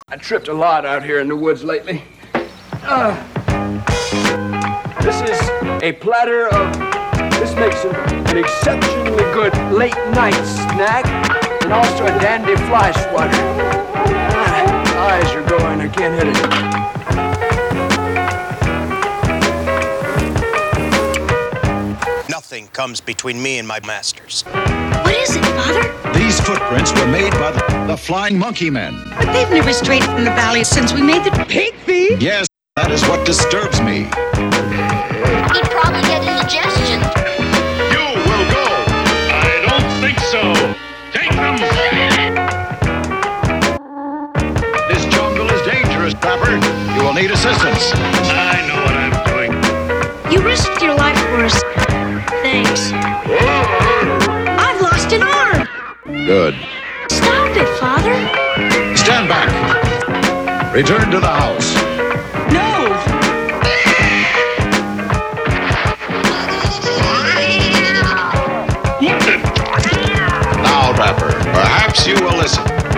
I tripped a lot out here in the woods lately. This is a platter of... This makes an exceptionally good late night snack and also a dandy fly swatter. Eyes are going, I can't hit it. Nothing comes between me and my masters. What is it, Father? These footprints were made by the Flying Monkey Men. But they've never strayed from the valley since we made the pig feed. Yes, that is what disturbs me. He'd probably get indigestion. You will go. I don't think so. Take them. This jungle is dangerous, Trapper. You will need assistance. I know what I'm doing. You risked your life for us. Thanks. I've lost an arm. Good. Stop it, Father. Stand back. Return to the house. No. What the? Now, Trapper, perhaps you will listen.